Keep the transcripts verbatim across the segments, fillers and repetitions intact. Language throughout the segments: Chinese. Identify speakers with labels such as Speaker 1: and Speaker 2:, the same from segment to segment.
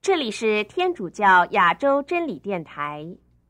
Speaker 1: 这里是天主教亚洲真理电台。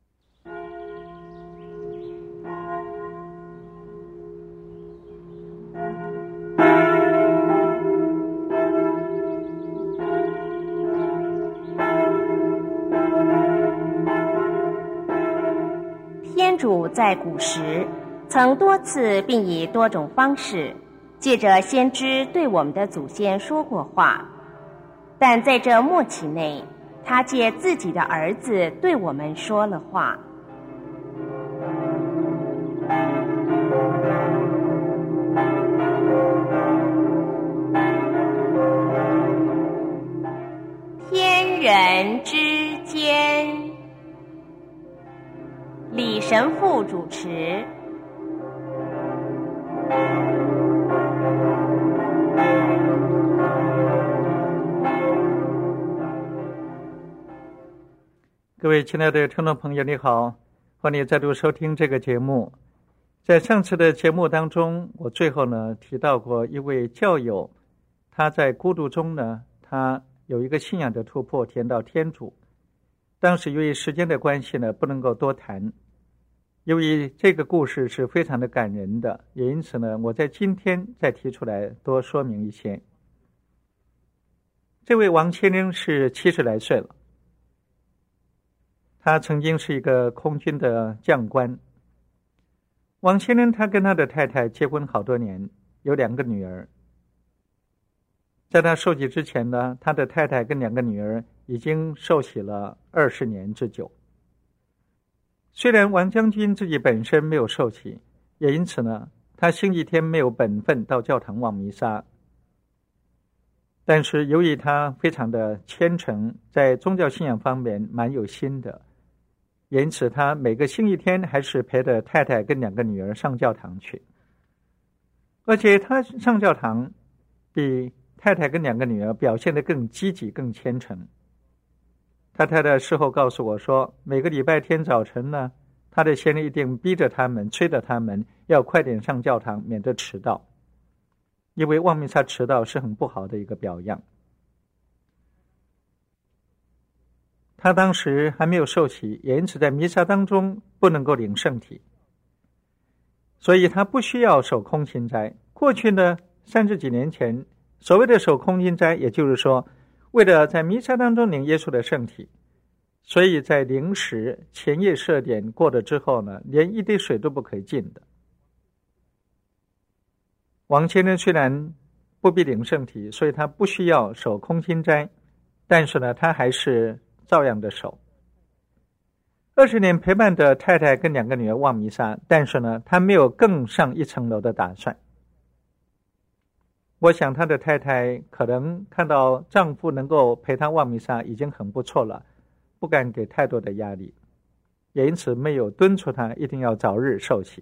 Speaker 1: 天主在古时曾多次并以多种方式借着先知对我们的祖先说过话，但在这末期内，他借自己的儿子对我们说了话。天人之间，李神父主持。
Speaker 2: 各位亲爱的听众朋友，你好，欢迎再度收听这个节目。在上次的节目当中，我最后呢提到过一位教友，他在孤独中呢，他有一个信仰的突破，提到天主。当时由于时间的关系呢，不能够多谈。由于这个故事是非常的感人的，也因此呢，我在今天再提出来多说明一些。这位王先生是七十来岁了。他曾经是一个空军的将官。王先生他跟他的太太结婚好多年，有两个女儿。在他受洗之前呢，他的太太跟两个女儿已经受洗了二十年之久。虽然王将军自己本身没有受洗，也因此呢，他星期天没有本分到教堂望弥撒。但是由于他非常的虔诚，在宗教信仰方面蛮有心的，因此他每个星期天还是陪着太太跟两个女儿上教堂去。而且他上教堂比太太跟两个女儿表现得更积极更虔诚。他太太事后告诉我说，每个礼拜天早晨呢，他的先生一定逼着他们催着他们要快点上教堂，免得迟到，因为望弥撒迟到是很不好的一个表样。他当时还没有受洗，也因此在弥撒当中不能够领圣体，所以他不需要守空心斋。过去呢，三十几年前，所谓的守空心斋，也就是说，为了在弥撒当中领耶稣的圣体，所以在零时前夜设点过了之后呢，连一滴水都不可以进的。王先生虽然不必领圣体，所以他不需要守空心斋，但是呢，他还是照样的守。二十年陪伴的太太跟两个女儿望弥撒，但是呢，他没有更上一层楼的打算。我想他的太太可能看到丈夫能够陪她望弥撒已经很不错了，不敢给太多的压力，也因此没有敦促他一定要早日受洗。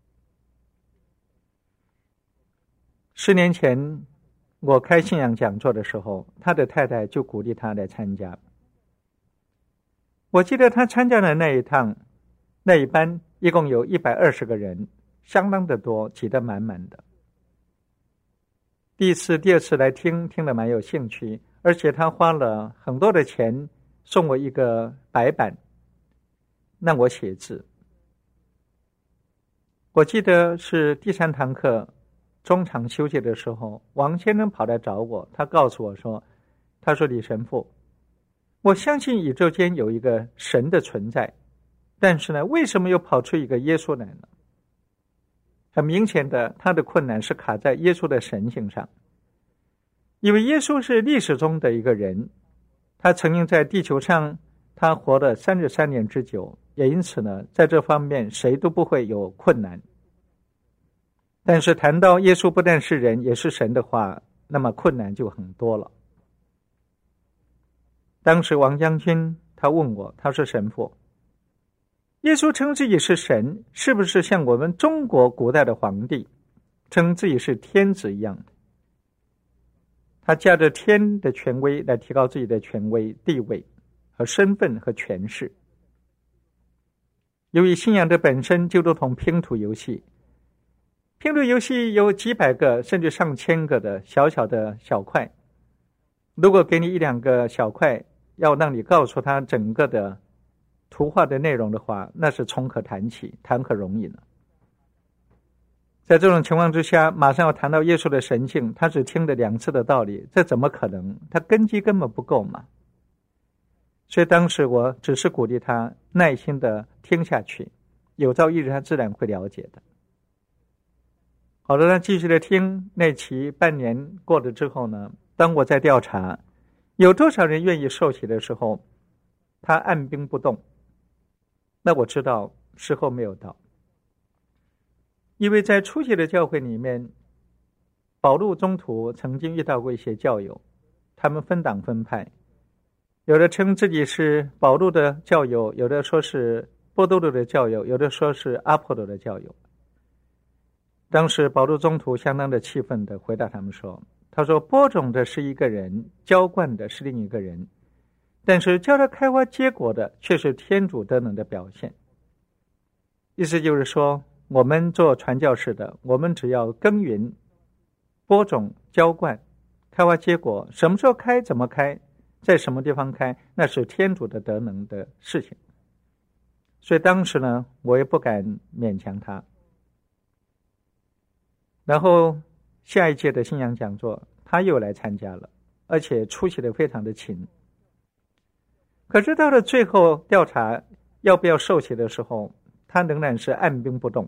Speaker 2: 十年前我开信仰讲座的时候，他的太太就鼓励他来参加。我记得他参加的那一趟，那一班一共有一百二十个人，相当的多，挤得满满的。第一次第二次来听听得蛮有兴趣，而且他花了很多的钱送我一个白板让我写字。我记得是第三堂课中场休息的时候，王先生跑来找我，他告诉我说，他说，李神父，我相信宇宙间有一个神的存在，但是呢，为什么又跑出一个耶稣来呢？很明显的，他的困难是卡在耶稣的神性上。因为耶稣是历史中的一个人，他曾经在地球上他活了三十三年之久，也因此呢，在这方面谁都不会有困难。但是谈到耶稣不但是人也是神的话，那么困难就很多了。当时王将军他问我，他说，神父，耶稣称自己是神，是不是像我们中国古代的皇帝称自己是天子一样的？他驾着天的权威来提高自己的权威地位和身份和权势。由于信仰的本身就如同拼图游戏，拼图游戏有几百个甚至上千个的小小的小块，如果给你一两个小块， 要让你告诉他整个的图画的内容的话，那是从何谈起，谈何容易呢？在这种情况之下，马上要谈到耶稣的神性，他只听了两次的道理，这怎么可能？他根基根本不够嘛。所以当时我只是鼓励他耐心的听下去，有朝一日他自然会了解的。好了，他继续的听。那期半年过了之后呢，当我在调查有多少人愿意受洗的时候，他按兵不动，那我知道时候没有到。因为在初期的教会里面，保禄中途曾经遇到过一些教友，他们分党分派，有的称自己是保禄的教友，有的说是波多禄的教友，有的说是阿波罗的教友。当时保禄中途相当的气愤的回答他们说，他说播种的是一个人，浇灌的是另一个人，但是叫他开花结果的却是天主德能的表现。意思就是说，我们做传教士的，我们只要耕耘、播种、浇灌、开花结果，什么时候开怎么开，在什么地方开，那是天主的德能的事情。所以当时呢，我也不敢勉强他。然后下一届的信仰讲座，他又来参加了，而且出席的非常的勤。可是到了最后调查要不要受洗的时候，他仍然是按兵不动。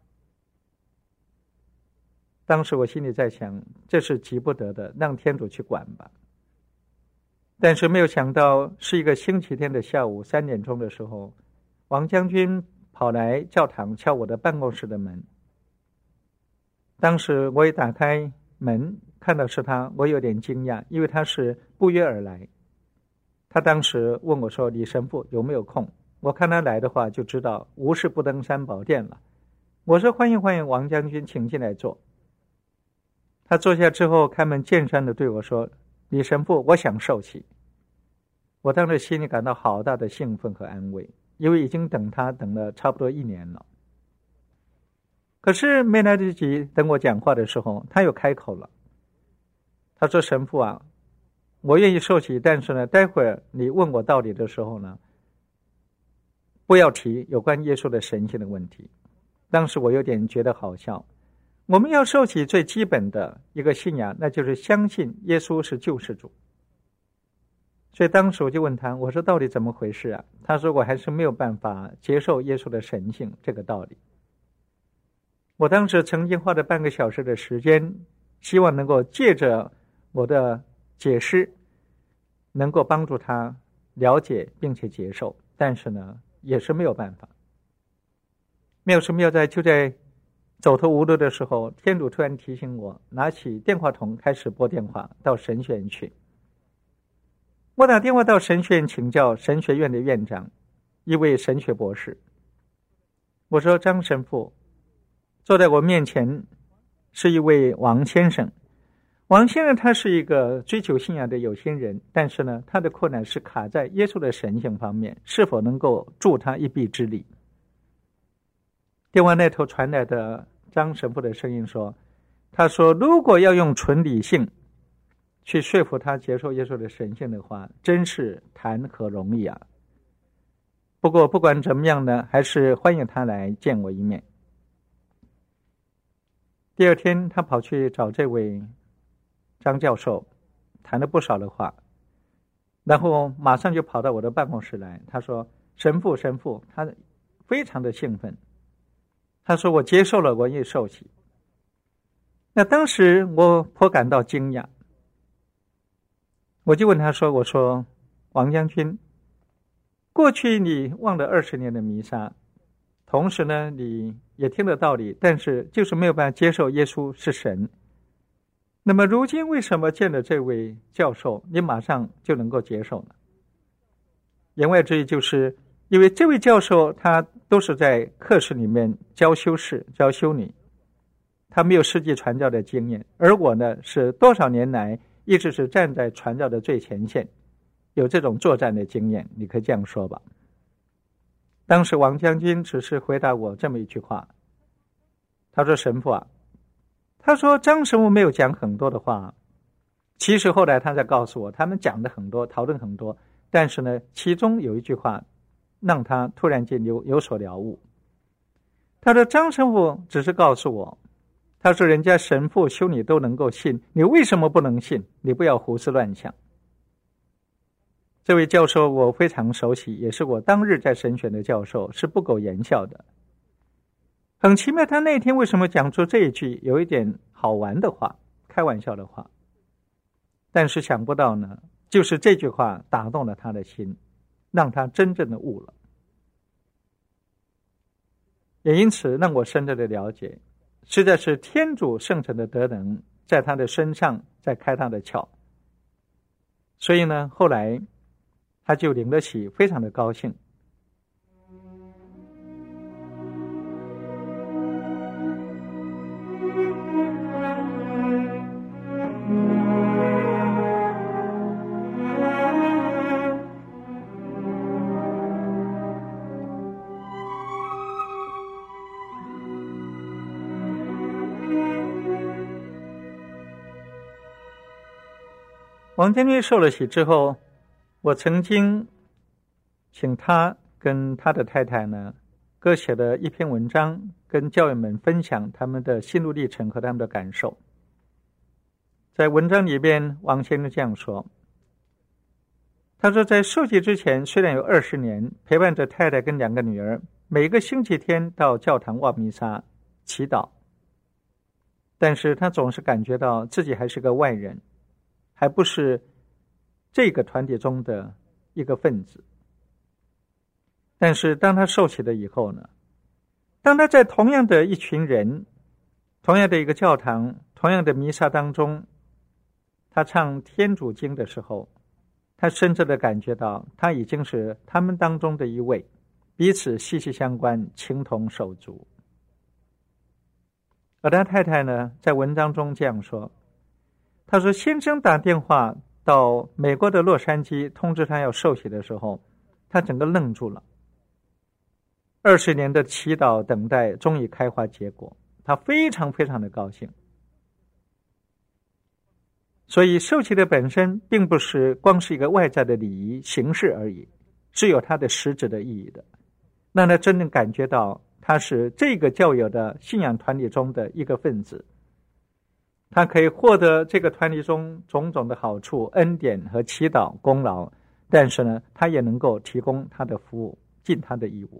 Speaker 2: 当时我心里在想，这是急不得的，让天主去管吧。但是没有想到，是一个星期天的下午三点钟的时候，王将军跑来教堂敲我的办公室的门。当时我一打开门看到是他，我有点惊讶，因为他是不约而来。他当时问我说，李神父有没有空？我看他来的话就知道无事不登三宝殿了。我说欢迎欢迎，王将军请进来坐。他坐下之后开门见山的对我说，李神父，我想受洗。我当时心里感到好大的兴奋和安慰，因为已经等他等了差不多一年了。可是没来得及等我讲话的时候，他又开口了。他说，神父啊，我愿意受洗，但是呢，待会儿你问我道理的时候呢，不要提有关耶稣的神性的问题。当时我有点觉得好笑。我们要受洗最基本的一个信仰，那就是相信耶稣是救世主。所以当时我就问他，我说到底怎么回事啊？他说我还是没有办法接受耶稣的神性这个道理。我当时曾经花了半个小时的时间，希望能够借着我的解释能够帮助他了解并且接受，但是呢也是没有办法。妙是妙在就在走投无路的时候，天主突然提醒我，拿起电话筒开始拨电话到神学院去。我打电话到神学院请教神学院的院长，一位神学博士。我说，张神父，坐在我面前是一位王先生。王先生他是一个追求信仰的有心人，但是呢，他的困难是卡在耶稣的神性方面，是否能够助他一臂之力。电话那头传来的张神父的声音说，他说如果要用纯理性去说服他接受耶稣的神性的话，真是谈何容易啊。不过不管怎么样呢，还是欢迎他来见我一面。第二天他跑去找这位张教授，谈了不少的话，然后马上就跑到我的办公室来。他说，神父神父，他非常的兴奋。他说，我接受了文艺受洗。那当时我颇感到惊讶，我就问他说，我说，王将军，过去你忘了二十年的弥撒，同时呢你也听了道理，但是就是没有办法接受耶稣是神。那么如今为什么见了这位教授，你马上就能够接受呢？言外之意就是因为这位教授他都是在课室里面教修士教修女，他没有实际传教的经验，而我呢是多少年来一直是站在传教的最前线，有这种作战的经验，你可以这样说吧。当时王将军只是回答我这么一句话，他说，神父啊，他说张神父没有讲很多的话，其实后来他在告诉我，他们讲的很多，讨论很多， 但是呢，其中有一句话让他突然间有有所了悟。他说：“张神父只是告诉我，他说人家神父修女都能够信，你为什么不能信？你不要胡思乱想。”这位教授我非常熟悉，也是我当日在神选的教授，是不苟言笑的。很奇妙，他那天为什么讲出这一句有一点好玩的话，开玩笑的话，但是想不到呢，就是这句话打动了他的心，让他真正的悟了。也因此让我深刻的了解，实在是天主圣神的德能在他的身上在开他的窍。所以呢，后来他就领了喜，非常的高兴。王将军受了洗之后，我曾经请他跟他的太太呢各写了一篇文章，跟教友们分享他们的心路历程和他们的感受。在文章里边，王先生这样说，他说在受洗之前虽然有二十年陪伴着太太跟两个女儿每个星期天到教堂望弥撒祈祷，但是他总是感觉到自己还是个外人，还不是这个团体中的一个分子。但是当他受洗了以后呢，当他在同样的一群人，同样的一个教堂，同样的弥撒当中，他唱天主经的时候，他深深的感觉到他已经是他们当中的一位，彼此息息相关，情同手足。而他太太呢，在文章中这样说，他说先生打电话到美国的洛杉矶通知他要受洗的时候，他整个愣住了。二十年的祈祷等待终于开花结果，他非常非常的高兴。所以受洗的本身并不是光是一个外在的礼仪形式而已，是有它的实质的意义的，让他真正感觉到他是这个教友的信仰团体中的一个分子，他可以获得这个团体中种种的好处、恩典和祈祷功劳，但是呢，他也能够提供他的服务，尽他的义务。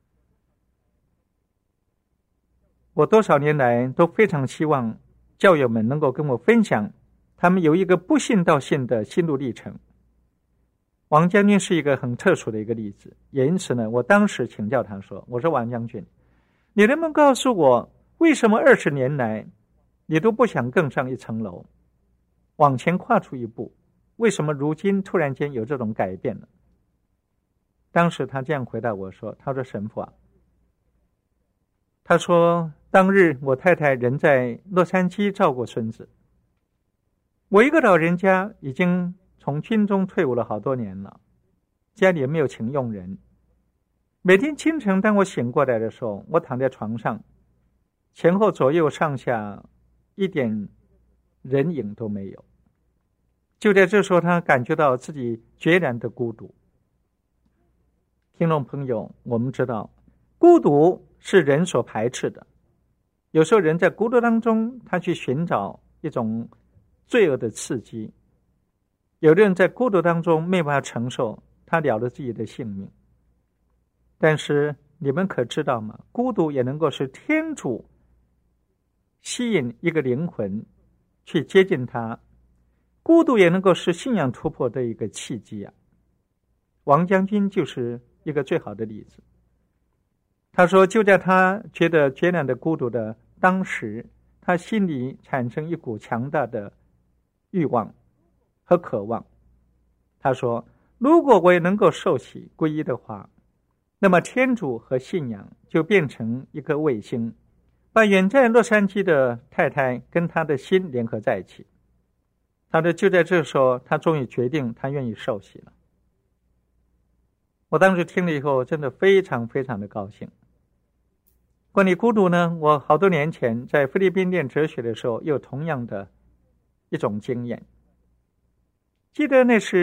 Speaker 2: 我多少年来都非常希望教友们能够跟我分享他们有一个不信到信的心路历程。王将军是一个很特殊的一个例子，也因此呢，我当时请教他说，我说王将军，你能不能告诉我，为什么二十年来你都不想更上一层楼，往前跨出一步，为什么如今突然间有这种改变呢？当时他这样回答我说，他说神父啊，他说当日我太太人在洛杉矶照顾孙子，我一个老人家已经从军中退伍了好多年了，家里也没有请佣人。每天清晨当我醒过来的时候，我躺在床上，前后左右上下一点人影都没有。就在这时候，他感觉到自己决然的孤独。听众朋友，我们知道孤独是人所排斥的，有时候人在孤独当中，他去寻找一种罪恶的刺激，有的人在孤独当中没办法承受，他了了自己的性命。但是你们可知道吗？孤独也能够是天主吸引一个灵魂去接近他，孤独也能够是信仰突破的一个契机啊。王将军就是一个最好的例子。他说就在他觉得决然的孤独的当时，他心里产生一股强大的欲望和渴望。他说如果我也能够受洗皈依的话，那么天主和信仰就变成一颗卫星，把远在洛杉矶的太太跟他的心联合在一起。他说就在这时候，他终于决定他愿意受洗了。我当时听了以后真的非常非常的高兴。关于孤独呢，我好多年前在菲律宾练哲学的时候有同样的一种经验。记得那是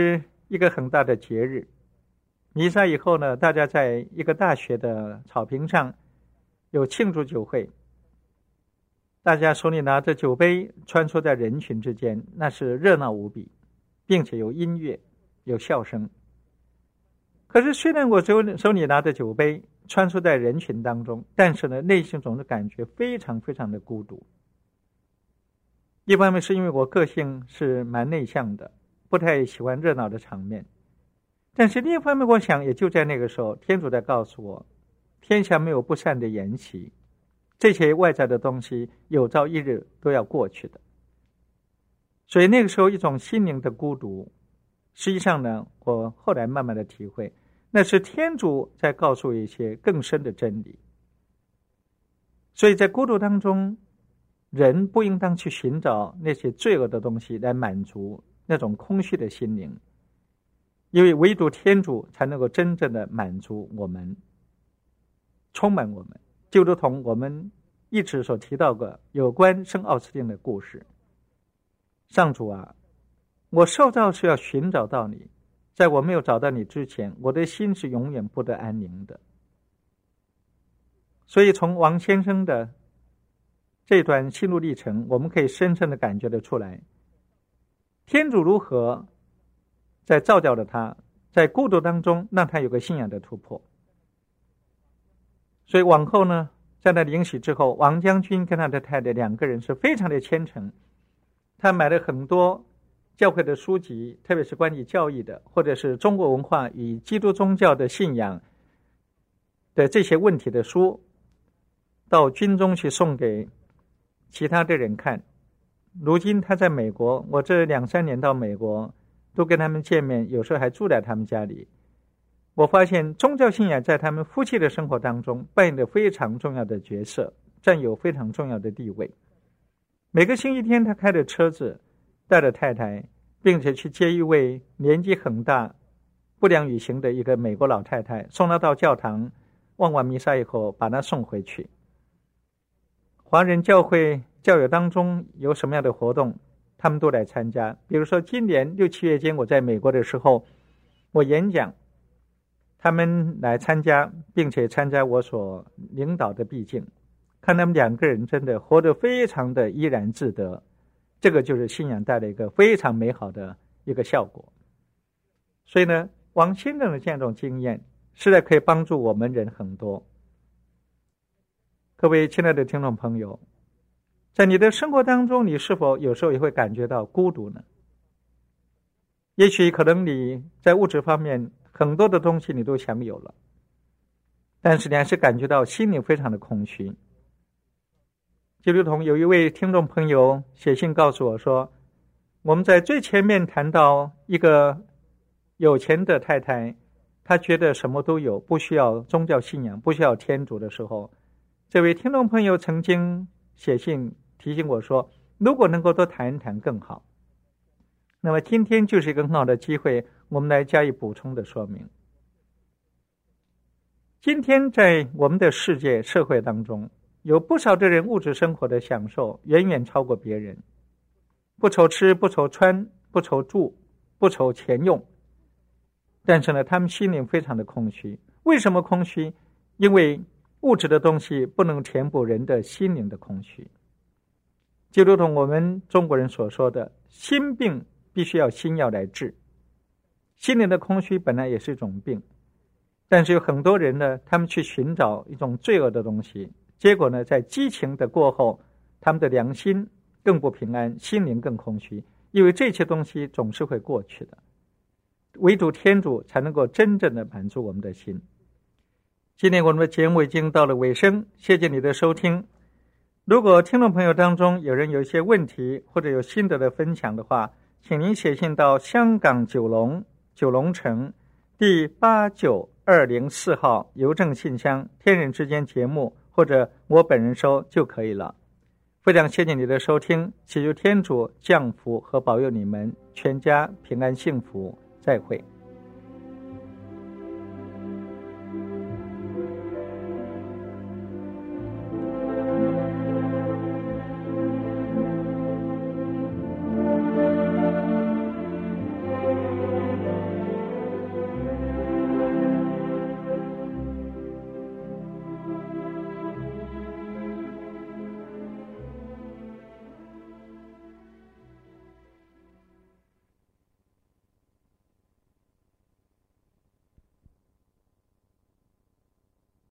Speaker 2: 一个很大的节日。弥撒以后呢，大家在一个大学的草坪上有庆祝酒会，大家手里拿着酒杯穿梭在人群之间，那是热闹无比，并且有音乐，有笑声。可是虽然我手手里拿着酒杯穿梭在人群当中，但是呢，内心总是感觉非常非常的孤独。一方面是因为我个性是蛮内向的，不太喜欢热闹的场面，但是另一方面我想也就在那个时候，天主在告诉我，天下没有不散的筵席，这些外在的东西有朝一日都要过去的。所以那个时候一种心灵的孤独，实际上呢，我后来慢慢的体会，那是天主在告诉我一些更深的真理。所以在孤独当中，人不应当去寻找那些罪恶的东西来满足那种空虚的心灵，因为唯独天主才能够真正的满足我们，充满我们，就如同我们一直所提到的有关圣奥斯定的故事。上主啊，我受造是要寻找到你，在我没有找到你之前，我的心是永远不得安宁的。所以从王先生的这段心路历程，我们可以深深的感觉得出来，天主如何在造就了他，在孤独当中让他有个信仰的突破。所以往后呢，在那灵洗之后，王将军跟他的太太两个人是非常的虔诚，他买了很多教会的书籍，特别是关于教义的，或者是中国文化与基督宗教的信仰的这些问题的书，到军中去送给其他的人看。如今他在美国，我这两三年到美国都跟他们见面，有时候还住在他们家里。我发现宗教信仰在他们夫妻的生活当中扮演着非常重要的角色，占有非常重要的地位。每个星期天他开着车子带着太太，并且去接一位年纪很大不良于行的一个美国老太太，送她到教堂望完弥撒以后把她送回去。华人教会教友当中有什么样的活动，他们都来参加。比如说今年六七月间我在美国的时候，我演讲，他们来参加，并且参加我所领导的毕竟，看他们两个人真的活得非常的怡然自得，这个就是信仰带来一个非常美好的一个效果。所以呢，王先生的这样一种经验实在可以帮助我们人很多。各位亲爱的听众朋友，在你的生活当中，你是否有时候也会感觉到孤独呢？也许可能你在物质方面很多的东西你都享有了，但是你还是感觉到心里非常的空虚。就如同有一位听众朋友写信告诉我说，我们在最前面谈到一个有钱的太太，她觉得什么都有，不需要宗教信仰，不需要天主的时候，这位听众朋友曾经写信提醒我说，如果能够多谈一谈更好。那么今天就是一个很好的机会，我们来加以补充的说明。今天在我们的世界社会当中，有不少的人物质生活的享受远远超过别人，不愁吃，不愁穿，不愁住，不愁钱用，但是呢，他们心灵非常的空虚。为什么空虚？因为物质的东西不能填补人的心灵的空虚。就如同我们中国人所说的，心病必须要心药来治。心灵的空虚本来也是一种病，但是有很多人呢，他们去寻找一种罪恶的东西，结果呢，在激情的过后，他们的良心更不平安，心灵更空虚，因为这些东西总是会过去的，唯独天主才能够真正的满足我们的心。今天我们的节目已经到了尾声，谢谢你的收听。如果听众朋友当中有人有一些问题或者有心得的分享的话，请您写信到香港九龙九龙城第八九二零四号邮政信箱天人之间节目，或者我本人收就可以了。非常谢谢你的收听，祈求天主降福和保佑你们全家平安幸福，再会。